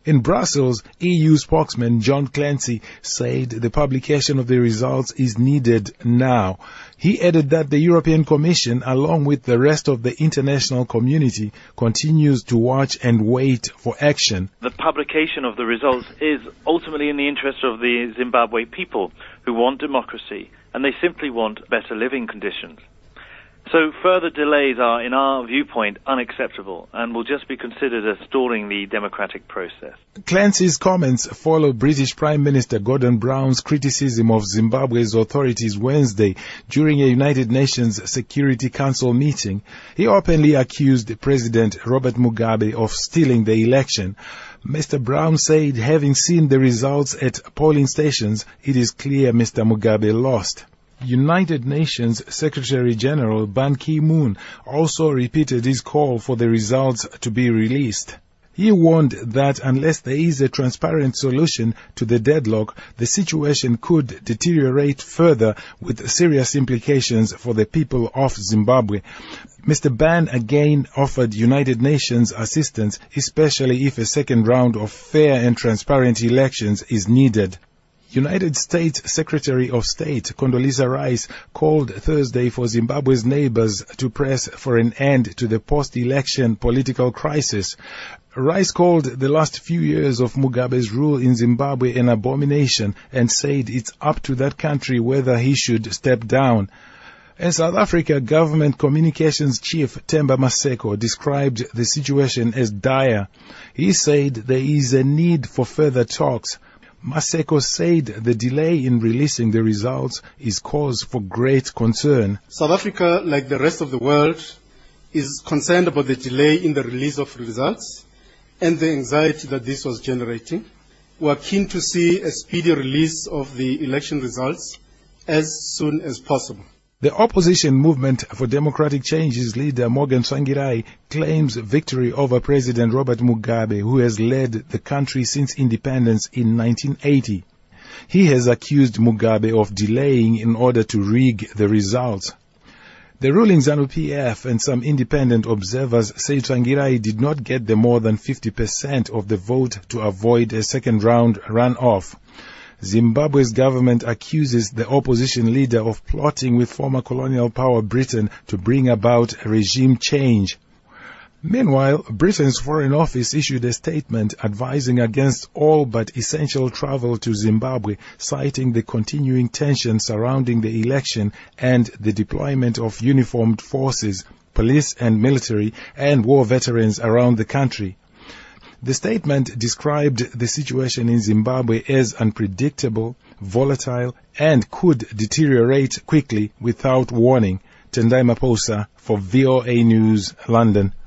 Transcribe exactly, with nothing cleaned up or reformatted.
In Brussels, E U spokesman John Clancy said the publication of the results is needed now. He added that the European Commission, along with the rest of the international community, continues to watch and wait for action. The publication of the results is ultimately in the interest of the Zimbabwe people who want democracy, and they simply want better living conditions. So further delays are, in our viewpoint, unacceptable and will just be considered as stalling the democratic process. Clancy's comments follow British Prime Minister Gordon Brown's criticism of Zimbabwe's authorities Wednesday during a United Nations Security Council meeting. He openly accused President Robert Mugabe of stealing the election. Mister Brown said, having seen the results at polling stations, it is clear Mister Mugabe lost. United Nations Secretary-General Ban Ki-moon also repeated his call for the results to be released. He warned that unless there is a transparent solution to the deadlock, the situation could deteriorate further with serious implications for the people of Zimbabwe. Mister Ban again offered United Nations assistance, especially if a second round of fair and transparent elections is needed. United States Secretary of State Condoleezza Rice called Thursday for Zimbabwe's neighbors to press for an end to the post-election political crisis. Rice called the last few years of Mugabe's rule in Zimbabwe an abomination and said it's up to that country whether he should step down. And South Africa Government Communications Chief Themba Maseko described the situation as dire. He said there is a need for further talks. Maseko said the delay in releasing the results is cause for great concern. South Africa, like the rest of the world, is concerned about the delay in the release of results and the anxiety that this was generating. We are keen to see a speedy release of the election results as soon as possible. The opposition movement for democratic change's leader Morgan Tsvangirai claims victory over President Robert Mugabe, who has led the country since independence in nineteen eighty. He has accused Mugabe of delaying in order to rig the results. The ruling ZANU P F and some independent observers say Tsvangirai did not get the more than fifty percent of the vote to avoid a second round runoff. Zimbabwe's government accuses the opposition leader of plotting with former colonial power Britain to bring about regime change. Meanwhile, Britain's Foreign Office issued a statement advising against all but essential travel to Zimbabwe, citing the continuing tension surrounding the election and the deployment of uniformed forces, police and military, and war veterans around the country. The statement described the situation in Zimbabwe as unpredictable, volatile, and could deteriorate quickly without warning. Tendai Maposa for V O A News, London.